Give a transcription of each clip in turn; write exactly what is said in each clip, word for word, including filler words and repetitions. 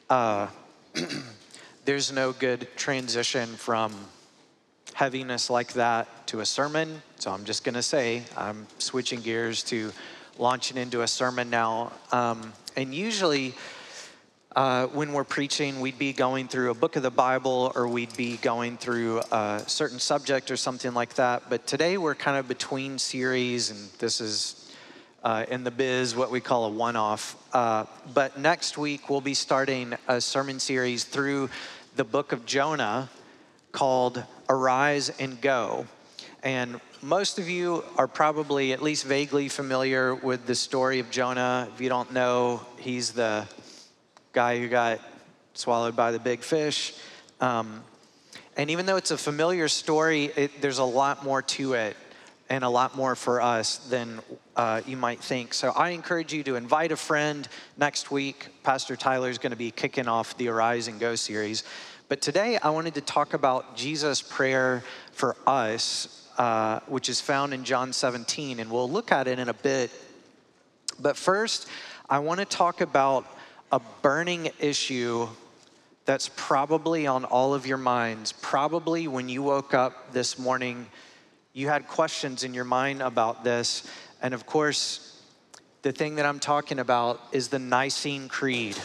Uh, there's no good transition from heaviness like that to a sermon. So I'm just going to say I'm switching gears to launching into a sermon now. Um, and usually uh, when we're preaching, we'd be going through a book of the Bible, or we'd be going through a certain subject or something like that. But today we're kind of between series, and this is Uh, in the biz, what we call a one-off. Uh, but next week, we'll be starting a sermon series through the book of Jonah called Arise and Go. And most of you are probably at least vaguely familiar with the story of Jonah. If you don't know, he's the guy who got swallowed by the big fish. Um, and even though it's a familiar story, it, there's a lot more to it, and a lot more for us than uh, you might think. So I encourage you to invite a friend. Next week, Pastor Tyler is going to be kicking off the Arise and Go series. But today I wanted to talk about Jesus' prayer for us, uh, which is found in John seventeen, and we'll look at it in a bit. But first, I want to talk about a burning issue that's probably on all of your minds. Probably when you woke up this morning, you had questions in your mind about this. And of course, the thing that I'm talking about is the Nicene Creed.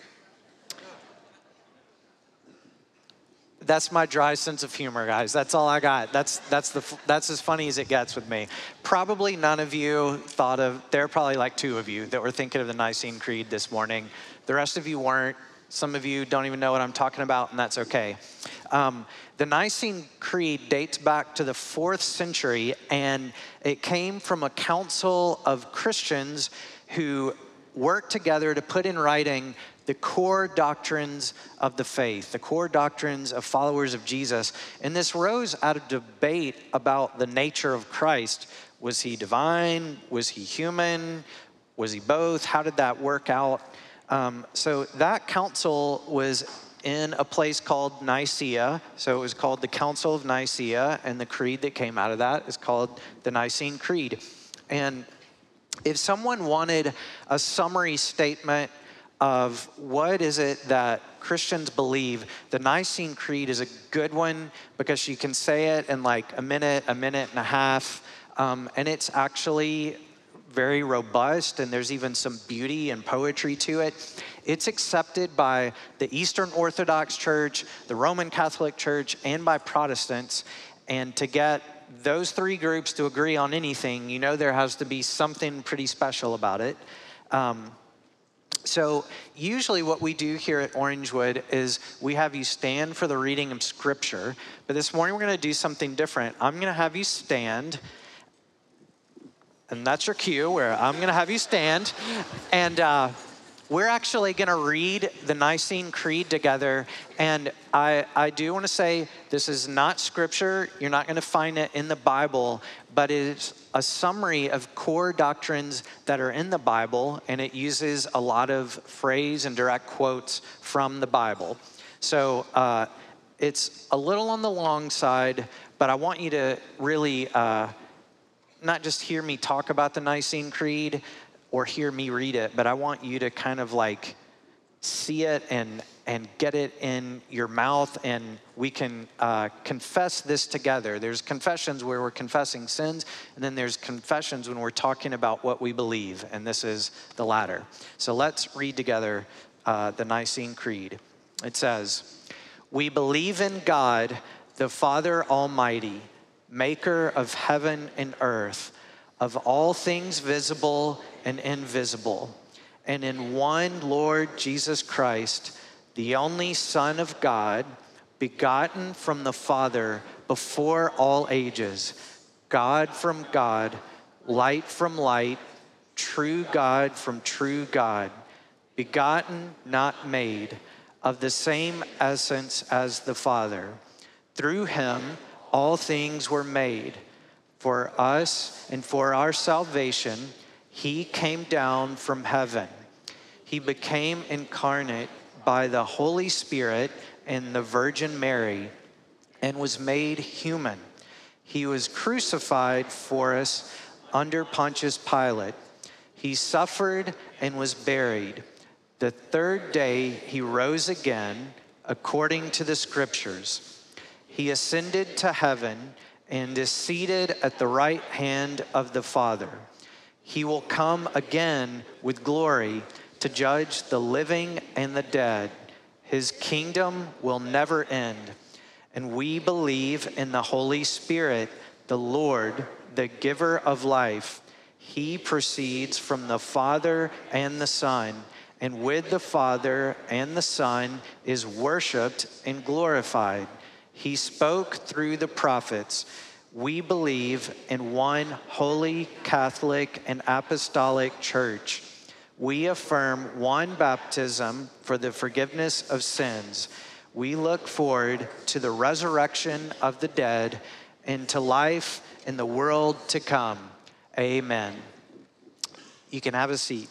That's my dry sense of humor, guys. That's all I got. That's that's the that's as funny as it gets with me. Probably none of you thought of, there are probably like two of you that were thinking of the Nicene Creed this morning. The rest of you weren't. Some of you don't even know what I'm talking about, and that's okay. Um, the Nicene Creed dates back to the fourth century, and it came from a council of Christians who worked together to put in writing the core doctrines of the faith, the core doctrines of followers of Jesus. And this rose out of debate about the nature of Christ. Was he divine? Was he human? Was he both? How did that work out? Um, so that council was in a place called Nicaea. So it was called the Council of Nicaea, and the creed that came out of that is called the Nicene Creed. And if someone wanted a summary statement of what is it that Christians believe, the Nicene Creed is a good one because you can say it in like a minute, a minute and a half, um, and it's actually very robust, and there's even some beauty and poetry to it. It's accepted by the Eastern Orthodox Church, the Roman Catholic Church, and by Protestants. And to get those three groups to agree on anything, you know there has to be something pretty special about it. Um, so usually what we do here at Orangewood is we have you stand for the reading of Scripture. But this morning we're going to do something different. I'm going to have you stand. And that's your cue, where I'm going to have you stand. And uh, we're actually going to read the Nicene Creed together. And I, I do want to say this is not Scripture. You're not going to find it in the Bible. But it is a summary of core doctrines that are in the Bible. And it uses a lot of phrase and direct quotes from the Bible. So uh, it's a little on the long side. But I want you to really Uh, not just hear me talk about the Nicene Creed or hear me read it, but I want you to kind of like see it and and get it in your mouth, and we can uh, confess this together. There's confessions where we're confessing sins, and then there's confessions when we're talking about what we believe, and this is the latter. So let's read together uh, the Nicene Creed. It says, "We believe in God, the Father Almighty, maker of heaven and earth, of all things visible and invisible, and in one Lord Jesus Christ, the only Son of God, begotten from the Father before all ages, God from God, light from light, true God from true God, begotten, not made, of the same essence as the Father. Through him all things were made. For us and for our salvation, he came down from heaven. He became incarnate by the Holy Spirit and the Virgin Mary, and was made human. He was crucified for us under Pontius Pilate. He suffered and was buried. The third day he rose again, according to the scriptures. He ascended to heaven and is seated at the right hand of the Father. He will come again with glory to judge the living and the dead. His kingdom will never end. And we believe in the Holy Spirit, the Lord, the giver of life. He proceeds from the Father and the Son, and with the Father and the Son is worshiped and glorified. He spoke through the prophets. We believe in one holy, Catholic, and apostolic church. We affirm one baptism for the forgiveness of sins. We look forward to the resurrection of the dead and to life in the world to come. Amen. You can have a seat.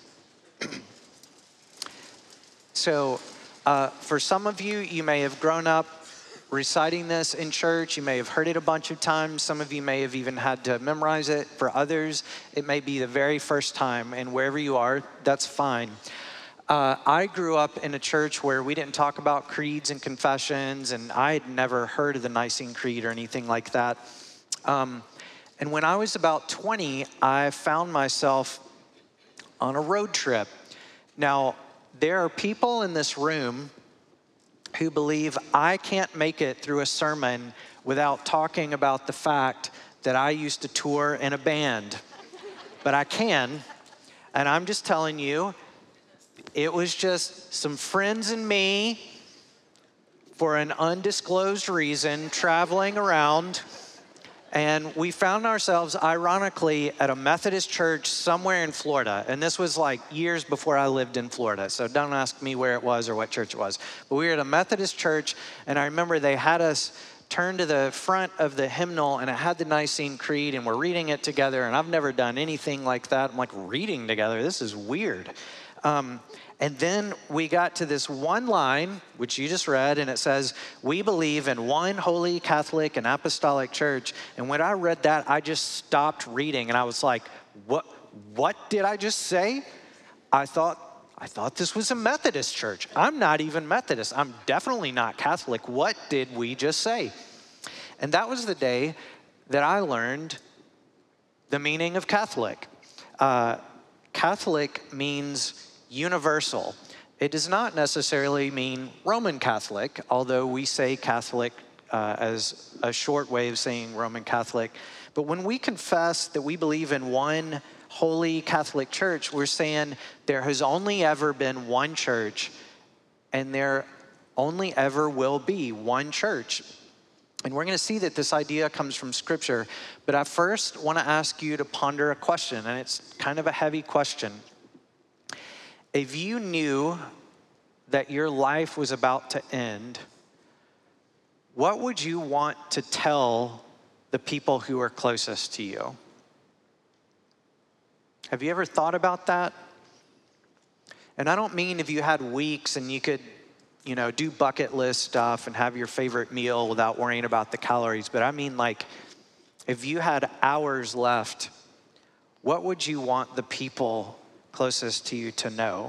So, uh, for some of you, you may have grown up reciting this in church. You may have heard it a bunch of times. Some of you may have even had to memorize it. For others, it may be the very first time, and wherever you are, that's fine. Uh, I grew up in a church where we didn't talk about creeds and confessions, and I had never heard of the Nicene Creed or anything like that. Um, and when I was about twenty, I found myself on a road trip. Now, there are people in this room who believe I can't make it through a sermon without talking about the fact that I used to tour in a band. But I can, and I'm just telling you, it was just some friends and me for an undisclosed reason traveling around. And we found ourselves, ironically, at a Methodist church somewhere in Florida. And this was like years before I lived in Florida. So don't ask me where it was or what church it was. But we were at a Methodist church, and I remember they had us turn to the front of the hymnal, and it had the Nicene Creed, and we're reading it together. And I've never done anything like that. I'm like, reading together? This is weird. Um, And then we got to this one line, which you just read, and it says, we believe in one holy, Catholic, and apostolic church. And when I read that, I just stopped reading, and I was like, what, what did I just say? I thought, I thought this was a Methodist church. I'm not even Methodist. I'm definitely not Catholic. What did we just say? And that was the day that I learned the meaning of Catholic. Uh, Catholic means universal. It does not necessarily mean Roman Catholic, although we say Catholic uh, as a short way of saying Roman Catholic. But when we confess that we believe in one holy Catholic church, we're saying there has only ever been one church, and there only ever will be one church. And we're going to see that this idea comes from Scripture. But I first want to ask you to ponder a question, and it's kind of a heavy question. If you knew that your life was about to end, what would you want to tell the people who are closest to you? Have you ever thought about that? And I don't mean if you had weeks and you could, you know, do bucket list stuff and have your favorite meal without worrying about the calories, but I mean like if you had hours left, what would you want the people closest to you to know?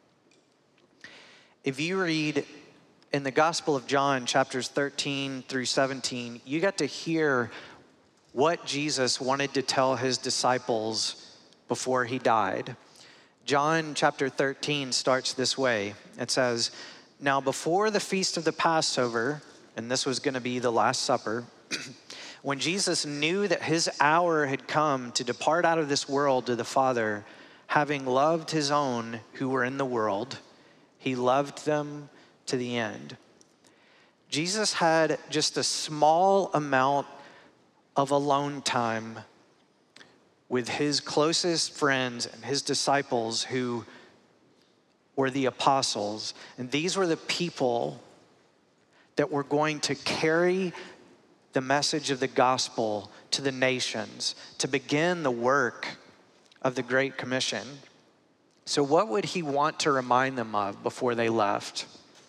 If you read in the Gospel of John, chapters thirteen through seventeen, you get to hear what Jesus wanted to tell his disciples before he died. John chapter thirteen starts this way. It says, now before the feast of the Passover, and this was going to be the Last Supper, when Jesus knew that his hour had come to depart out of this world to the Father, having loved his own who were in the world, he loved them to the end. Jesus had just a small amount of alone time with his closest friends and his disciples who were the apostles. And these were the people that were going to carry the message of the gospel to the nations, to begin the work of the Great Commission. So what would he want to remind them of before they left?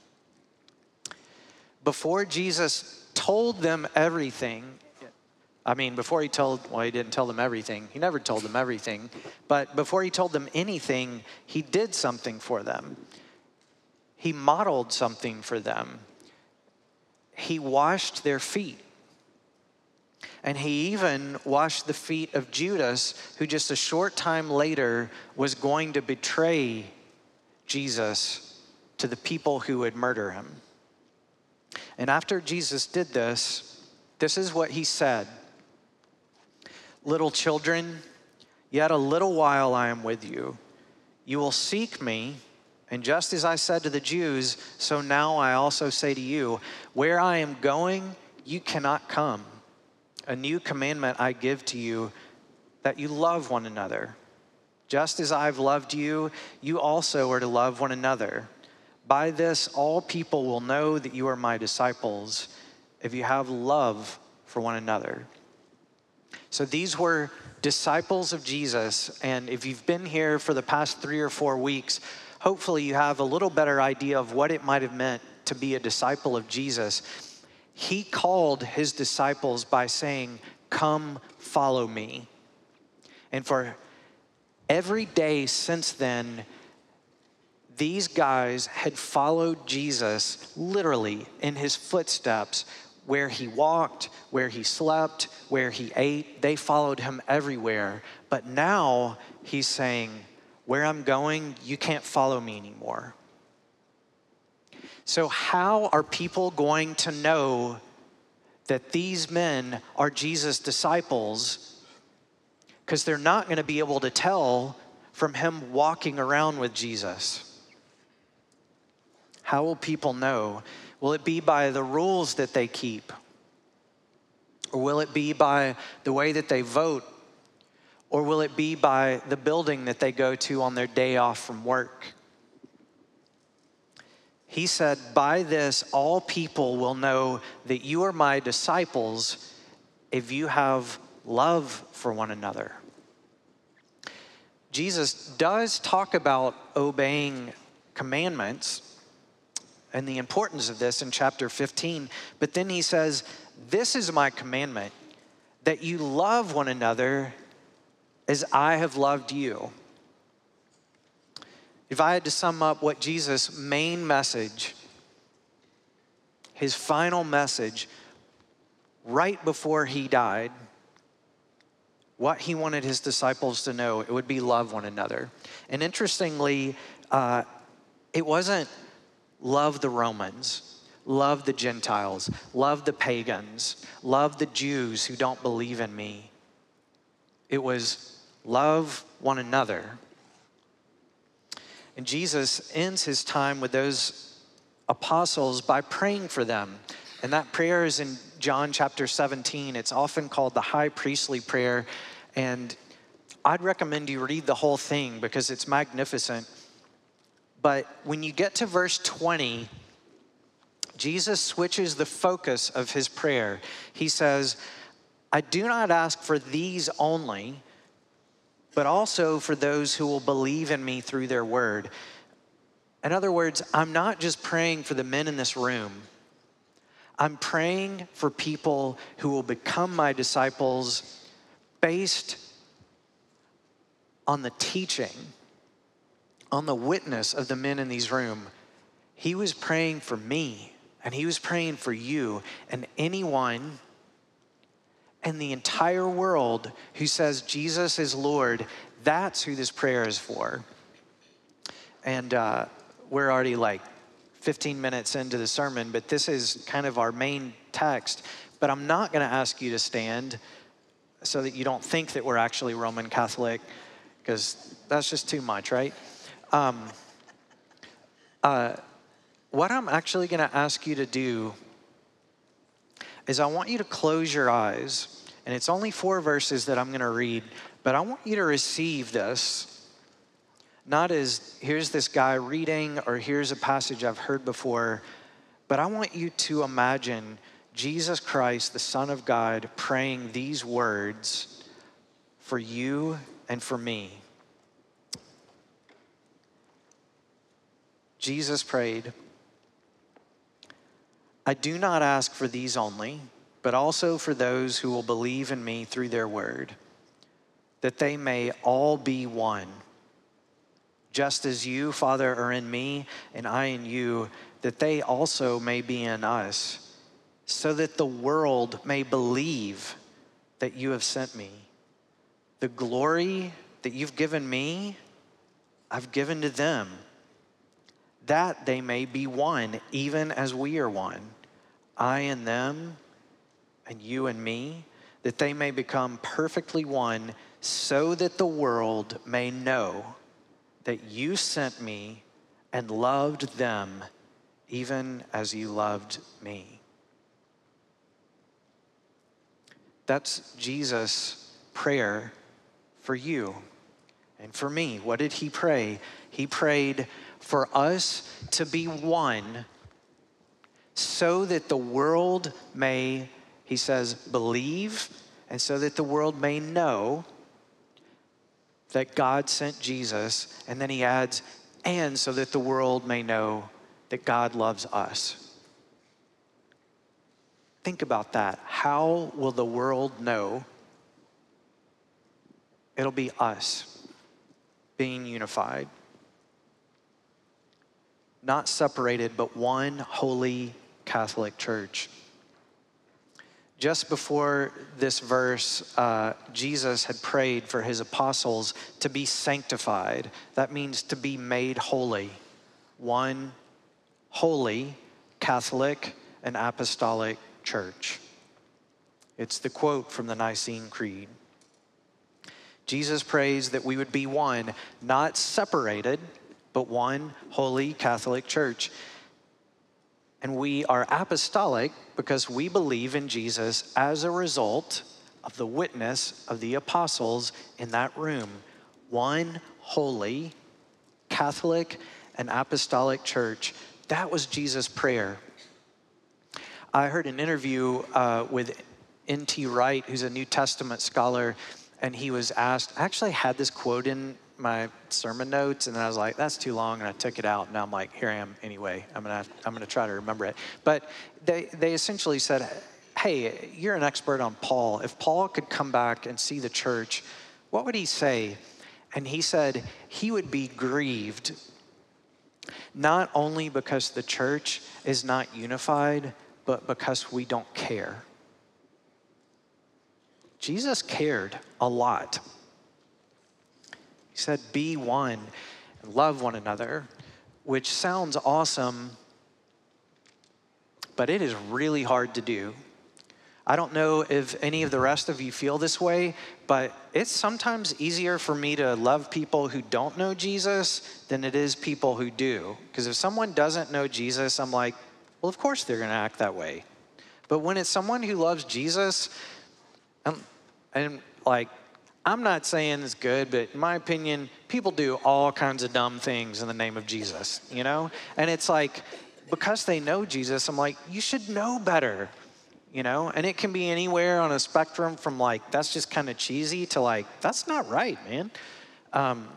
Before Jesus told them everything, I mean, before he told, well, he didn't tell them everything. He never told them everything. But before he told them anything, he did something for them. he modeled something for them. He washed their feet. And he even washed the feet of Judas, who just a short time later was going to betray Jesus to the people who would murder him. And after Jesus did this, this is what he said. Little children, yet a little while I am with you. You will seek me, and just as I said to the Jews, so now I also say to you, where I am going, you cannot come. A new commandment I give to you, that you love one another. Just as I've loved you, you also are to love one another. By this, all people will know that you are my disciples, if you have love for one another. So these were disciples of Jesus, and if you've been here for the past three or four weeks, hopefully you have a little better idea of what it might have meant to be a disciple of Jesus. He called his disciples by saying, come follow me. And for every day since then, these guys had followed Jesus literally in his footsteps, where he walked, where he slept, where he ate. They followed him everywhere. But now he's saying, where I'm going, you can't follow me anymore. So how are people going to know that these men are Jesus' disciples? Because they're not going to be able to tell from him walking around with Jesus. How will people know? Will it be by the rules that they keep? Or will it be by the way that they vote? Or will it be by the building that they go to on their day off from work? He said, by this, all people will know that you are my disciples if you have love for one another. Jesus does talk about obeying commandments and the importance of this in chapter fifteen, but then he says, this is my commandment, that you love one another as I have loved you. If I had to sum up what Jesus' main message, his final message, right before he died, what he wanted his disciples to know, it would be love one another. And interestingly, uh, it wasn't love the Romans, love the Gentiles, love the pagans, love the Jews who don't believe in me. It was love one another. And Jesus ends his time with those apostles by praying for them. And that prayer is in John chapter seventeen. It's often called the high priestly prayer. And I'd recommend you read the whole thing because it's magnificent. But when you get to verse twenty, Jesus switches the focus of his prayer. He says, I do not ask for these only, but also for those who will believe in me through their word. In other words, I'm not just praying for the men in this room. I'm praying for people who will become my disciples based on the teaching, on the witness of the men in these room. He was praying for me, and he was praying for you, and anyone in the entire world who says Jesus is Lord. That's who this prayer is for. And uh, we're already like fifteen minutes into the sermon, but this is kind of our main text. But I'm not going to ask you to stand so that you don't think that we're actually Roman Catholic, because that's just too much, right? Um, uh, what I'm actually going to ask you to do is I want you to close your eyes, and it's only four verses that I'm going to read, but I want you to receive this, not as here's this guy reading or here's a passage I've heard before, but I want you to imagine Jesus Christ, the Son of God, praying these words for you and for me. Jesus prayed, I do not ask for these only, but also for those who will believe in me through their word, that they may all be one, just as you, Father, are in me and I in you, that they also may be in us, so that the world may believe that you have sent me. The glory that you've given me, I've given to them, that they may be one, even as we are one. I and them, and you and me, that they may become perfectly one, so that the world may know that you sent me and loved them, even as you loved me. That's Jesus' prayer for you and for me. What did he pray? He prayed for us to be one, so that the world may, he says, believe, and so that the world may know that God sent Jesus. And then he adds, and so that the world may know that God loves us. Think about that. How will the world know? It'll be us being unified. Not separated, but one holy Catholic Church. Just before this verse, uh, Jesus had prayed for his apostles to be sanctified. That means to be made holy. One holy Catholic and Apostolic Church. It's the quote from the Nicene Creed. Jesus prays that we would be one, not separated, but one holy Catholic Church. And we are apostolic because we believe in Jesus as a result of the witness of the apostles in that room. One holy Catholic and Apostolic Church. That was Jesus' prayer. I heard an interview uh, with N T Wright, who's a New Testament scholar, and he was asked, I actually had this quote in my sermon notes, and then I was like, that's too long, and I took it out, and now I'm like, here I am anyway. I'm gonna I'm gonna try to remember it. But they they essentially said, hey, you're an expert on Paul. If Paul could come back and see the church, what would he say? And he said he would be grieved, not only because the church is not unified, but because we don't care. Jesus cared a lot. He said, be one and love one another, which sounds awesome, but it is really hard to do. I don't know if any of the rest of you feel this way, but it's sometimes easier for me to love people who don't know Jesus than it is people who do. Because if someone doesn't know Jesus, I'm like, well, of course they're going to act that way. But when it's someone who loves Jesus, I'm, I'm like, I'm not saying it's good, but in my opinion, people do all kinds of dumb things in the name of Jesus, you know? And it's like, because they know Jesus, I'm like, you should know better, you know? And it can be anywhere on a spectrum from like, that's just kind of cheesy to like, that's not right, man. Um,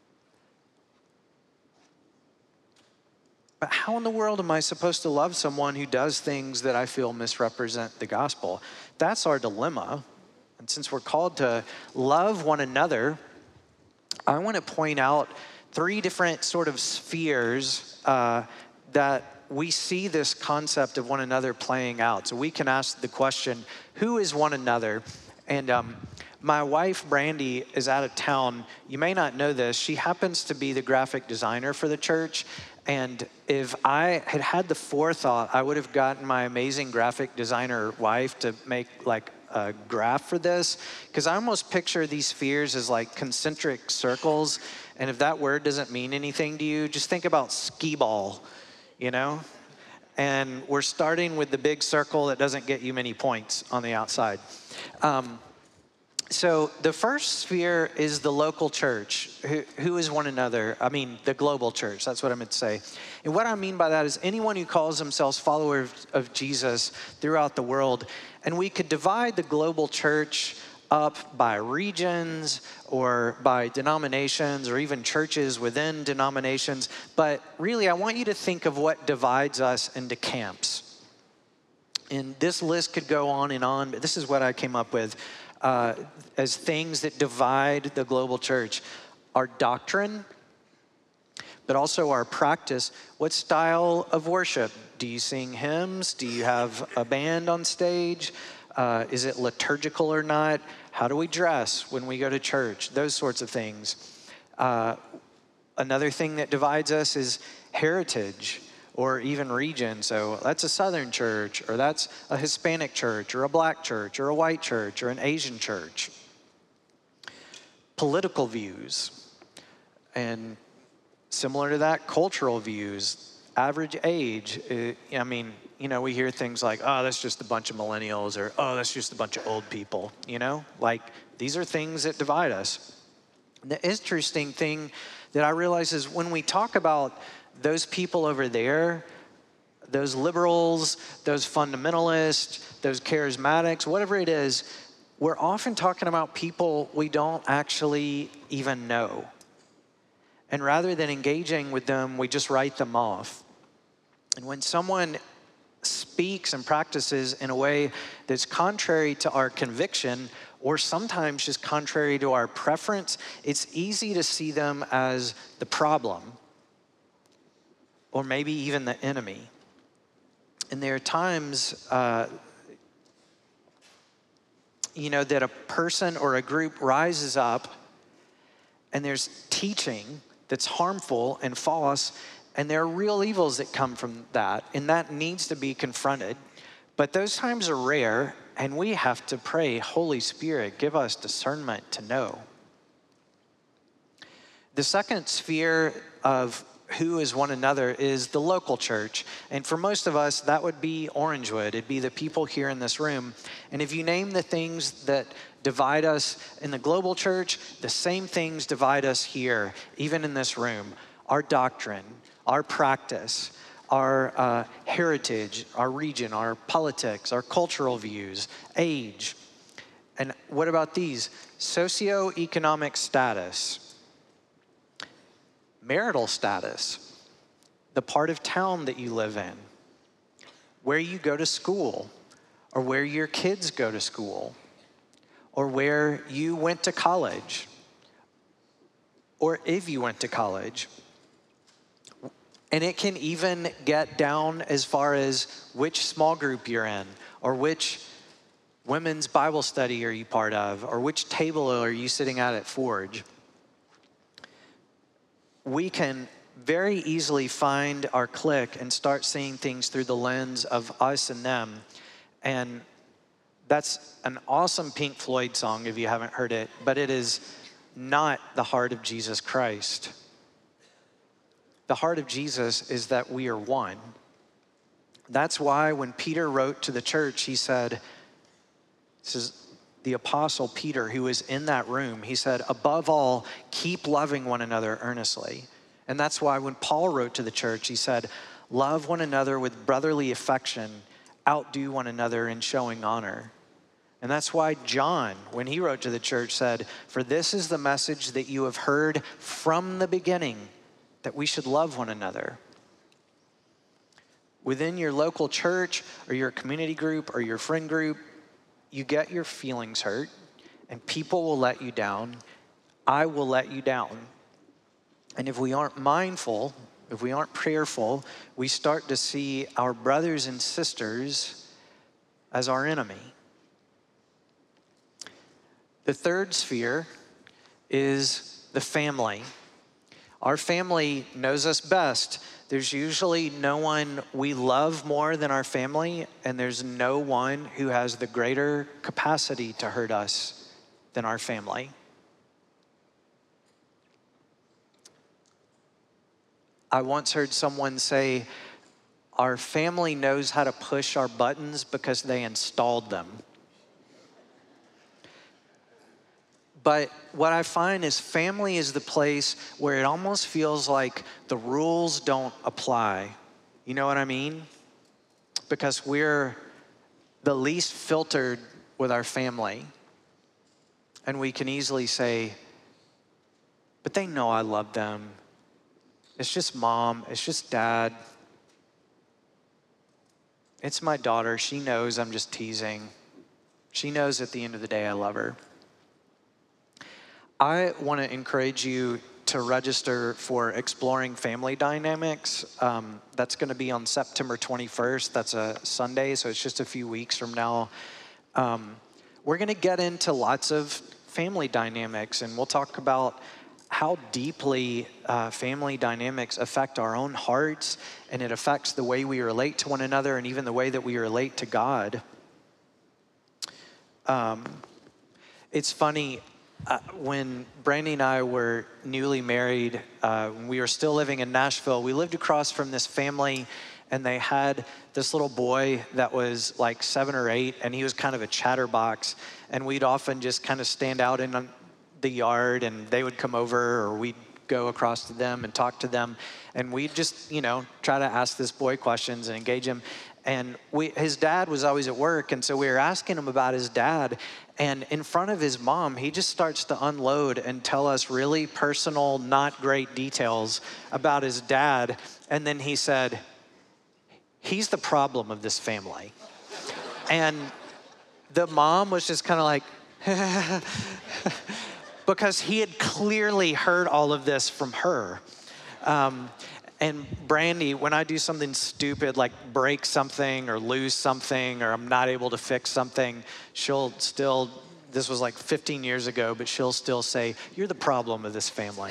but how in the world am I supposed to love someone who does things that I feel misrepresent the gospel? That's our dilemma. And since we're called to love one another, I want to point out three different sort of spheres uh, that we see this concept of one another playing out. So we can ask the question, who is one another? And um, my wife, Brandy, is out of town. You may not know this. She happens to be the graphic designer for the church. And if I had had the forethought, I would have gotten my amazing graphic designer wife to make like a graph for this, because I almost picture these spheres as like concentric circles. And if that word doesn't mean anything to you, just think about skee ball, you know? And we're starting with the big circle that doesn't get you many points on the outside. Um, so the first sphere is the local church. Who, who is one another? I mean, the global church. That's what I meant to say. And what I mean by that is anyone who calls themselves followers of Jesus throughout the world. And we could divide the global church up by regions or by denominations or even churches within denominations. But really, I want you to think of what divides us into camps. And this list could go on and on, but this is what I came up with uh, as things that divide the global church. Our doctrine, but also our practice. What style of worship? Do you sing hymns? Do you have a band on stage? Uh, is it liturgical or not? How do we dress when we go to church? Those sorts of things. Uh, another thing that divides us is heritage or even region. So that's a Southern church, or that's a Hispanic church, or a black church, or a white church, or an Asian church. Political views, and similar to that, cultural views, average age. It, I mean, you know, we hear things like, oh, that's just a bunch of millennials, or oh, that's just a bunch of old people, you know? Like, these are things that divide us. The interesting thing that I realize is when we talk about those people over there, those liberals, those fundamentalists, those charismatics, whatever it is, we're often talking about people we don't actually even know. And rather than engaging with them, we just write them off. And when someone speaks and practices in a way that's contrary to our conviction, or sometimes just contrary to our preference, it's easy to see them as the problem, or maybe even the enemy. And there are times, uh, you know, that a person or a group rises up and there's teaching that's harmful and false, and there are real evils that come from that, and that needs to be confronted. But those times are rare, and we have to pray, Holy Spirit, give us discernment to know. The second sphere of who is one another is the local church. And for most of us, that would be Orangewood. It'd be the people here in this room. And if you name the things that divide us in the global church, the same things divide us here, even in this room. Our doctrine, our practice, our uh, heritage, our region, our politics, our cultural views, age. And what about these? Socioeconomic status, marital status, the part of town that you live in, where you go to school, or where your kids go to school, or where you went to college, or if you went to college. And it can even get down as far as which small group you're in, or which women's Bible study are you part of, or which table are you sitting at at Forge. We can very easily find our clique and start seeing things through the lens of us and them. And that's an awesome Pink Floyd song if you haven't heard it, but it is not the heart of Jesus Christ. The heart of Jesus is that we are one. That's why when Peter wrote to the church, he said, this is the apostle Peter who was in that room, he said, above all, keep loving one another earnestly. And that's why when Paul wrote to the church, he said, love one another with brotherly affection, outdo one another in showing honor. And that's why John, when he wrote to the church, said, for this is the message that you have heard from the beginning, that we should love one another. Within your local church or your community group or your friend group, you get your feelings hurt and people will let you down. I will let you down. And if we aren't mindful, if we aren't prayerful, we start to see our brothers and sisters as our enemy. The third sphere is the family. Our family knows us best. There's usually no one we love more than our family, and there's no one who has the greater capacity to hurt us than our family. I once heard someone say, our family knows how to push our buttons because they installed them. But what I find is family is the place where it almost feels like the rules don't apply. You know what I mean? Because we're the least filtered with our family. And we can easily say, but they know I love them. It's just mom, it's just dad. It's my daughter, she knows I'm just teasing. She knows at the end of the day I love her. I want to encourage you to register for Exploring Family Dynamics. Um, that's going to be on September twenty-first. That's a Sunday, so it's just a few weeks from now. Um, we're going to get into lots of family dynamics, and we'll talk about how deeply uh, family dynamics affect our own hearts, and it affects the way we relate to one another and even the way that we relate to God. Um, it's funny, uh, when Brandy and I were newly married, uh, when we were still living in Nashville, we lived across from this family, and they had this little boy that was like seven or eight, and he was kind of a chatterbox, and we'd often just kind of stand out in the yard, and they would come over, or we'd go across to them and talk to them, and we'd just, you know, try to ask this boy questions and engage him. And we, his dad was always at work, and so we were asking him about his dad, and in front of his mom, he just starts to unload and tell us really personal, not great details about his dad, and then he said, "He's the problem of this family." And the mom was just kind of like, because he had clearly heard all of this from her. Um, and Brandy, when I do something stupid, like break something or lose something, or I'm not able to fix something, she'll still, this was like fifteen years ago, but she'll still say, "You're the problem of this family."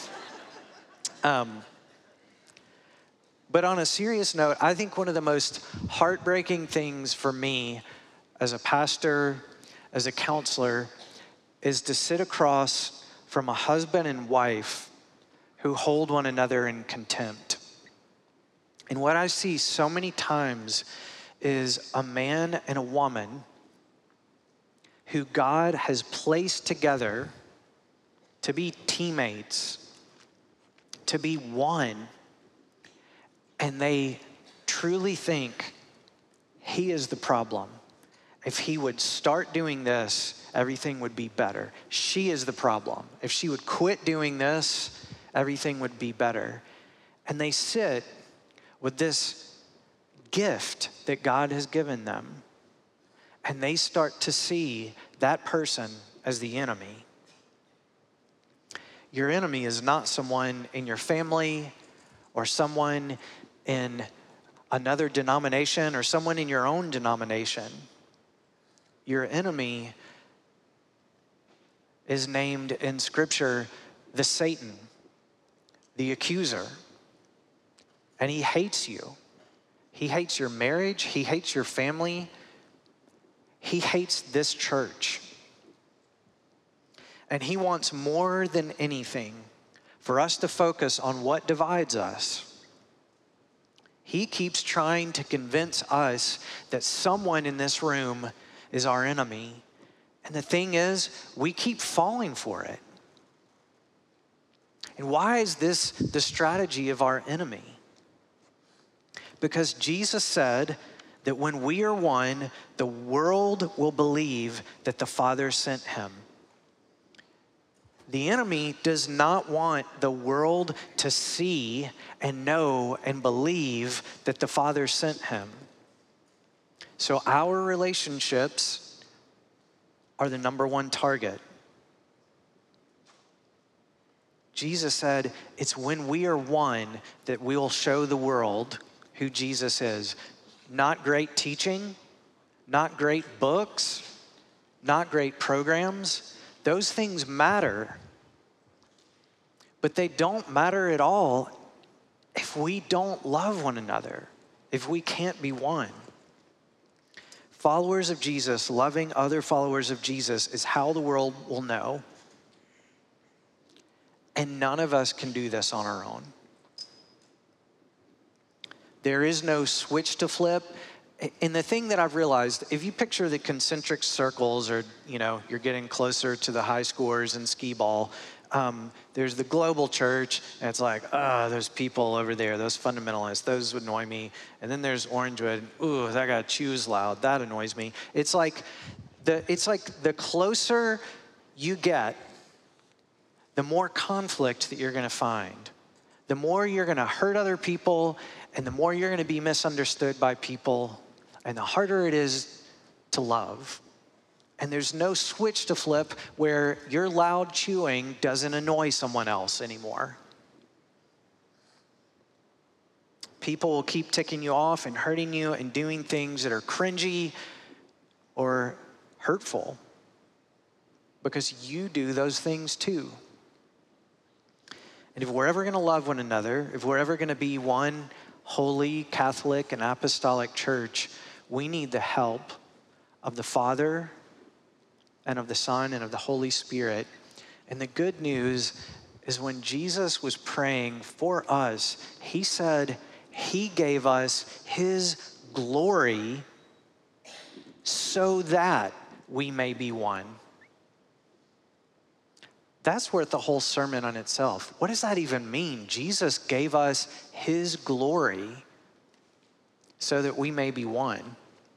Um, but on a serious note, I think one of the most heartbreaking things for me as a pastor, as a counselor, is to sit across from a husband and wife who hold one another in contempt. And what I see so many times is a man and a woman who God has placed together to be teammates, to be one, and they truly think he is the problem. If he would start doing this, everything would be better. She is the problem. If she would quit doing this, everything would be better. And they sit with this gift that God has given them, and they start to see that person as the enemy. Your enemy is not someone in your family or someone in another denomination or someone in your own denomination. Your enemy is named in Scripture the Satan, the accuser, and he hates you. He hates your marriage. He hates your family. He hates this church. And he wants more than anything for us to focus on what divides us. He keeps trying to convince us that someone in this room is our enemy. And the thing is, we keep falling for it. And why is this the strategy of our enemy? Because Jesus said that when we are one, the world will believe that the Father sent him. The enemy does not want the world to see and know and believe that the Father sent him. So our relationships are the number one target. Jesus said, it's when we are one that we will show the world who Jesus is. Not great teaching, not great books, not great programs. Those things matter, but they don't matter at all if we don't love one another, if we can't be one. Followers of Jesus, loving other followers of Jesus is how the world will know. And none of us can do this on our own. There is no switch to flip. And the thing that I've realized, if you picture the concentric circles, or, you know, you're getting closer to the high scores in skee ball, um, there's the global church, and it's like, oh, those people over there, those fundamentalists, those would annoy me. And then there's Orangewood, ooh, that guy chews loud, that annoys me. It's like the, it's like the closer you get, the more conflict that you're gonna find. The more you're gonna hurt other people, and the more you're gonna be misunderstood by people, and the harder it is to love. and there's no switch to flip where your loud chewing doesn't annoy someone else anymore. People will keep ticking you off and hurting you and doing things that are cringy or hurtful because you do those things too. And if we're ever going to love one another, if we're ever going to be one holy Catholic and apostolic church, we need the help of the Father and of the Son and of the Holy Spirit. And the good news is when Jesus was praying for us, he said he gave us his glory so that we may be one. That's worth the whole sermon on itself. What does that even mean? Jesus gave us his glory so that we may be one.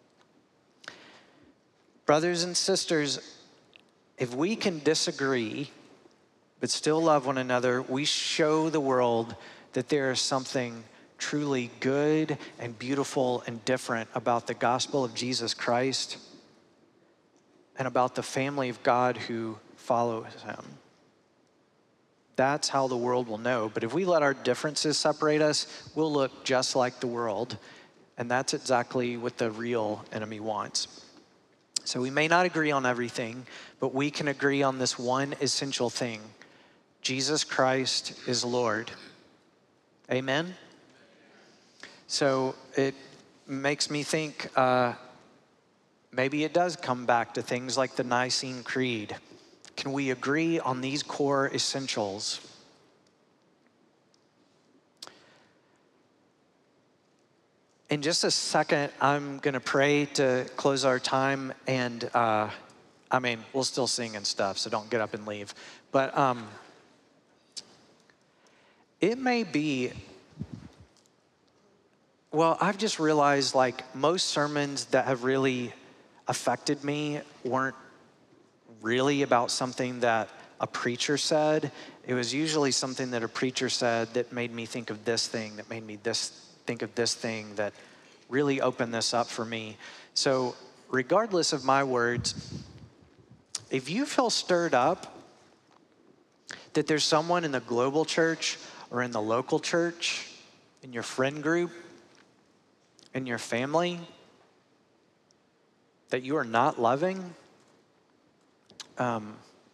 Brothers and sisters, if we can disagree but still love one another, we show the world that there is something truly good and beautiful and different about the gospel of Jesus Christ and about the family of God who follows him. That's how the world will know. But if we let our differences separate us, we'll look just like the world. And that's exactly what the real enemy wants. So we may not agree on everything, but we can agree on this one essential thing. Jesus Christ is Lord. Amen? So it makes me think uh, maybe it does come back to things like the Nicene Creed. Can we agree on these core essentials? In just a second, I'm going to pray to close our time. And uh, I mean, we'll still sing and stuff, so don't get up and leave. But um, it may be, well, I've just realized like most sermons that have really affected me weren't really about something that a preacher said. It was usually something that a preacher said that made me think of this thing, that made me this think of this thing, that really opened this up for me. So regardless of my words, if you feel stirred up that there's someone in the global church or in the local church, in your friend group, in your family, that you are not loving, Um,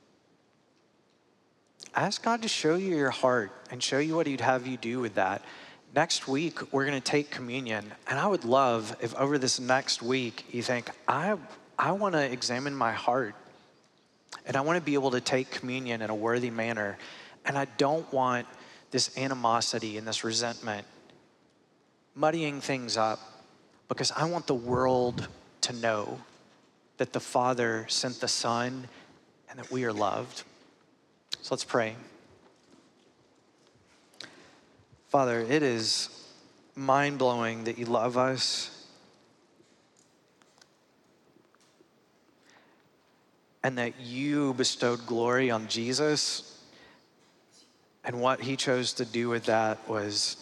ask God to show you your heart and show you what he'd have you do with that. Next week, we're going to take communion. And I would love if over this next week, you think, I, I want to examine my heart. And I want to be able to take communion in a worthy manner. And I don't want this animosity and this resentment muddying things up, because I want the world to know that the Father sent the Son and that we are loved. So let's pray. Father, it is mind-blowing that you love us and that you bestowed glory on Jesus, and what he chose to do with that was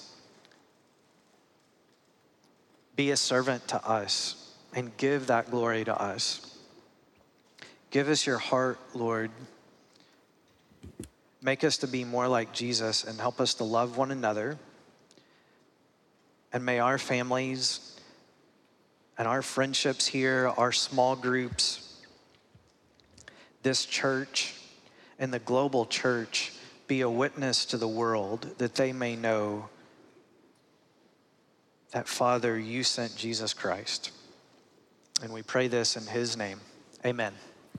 be a servant to us and give that glory to us. Give us your heart, Lord. Make us to be more like Jesus and help us to love one another. And may our families and our friendships here, our small groups, this church and the global church be a witness to the world, that they may know that, Father, you sent Jesus Christ. And we pray this in his name. Amen.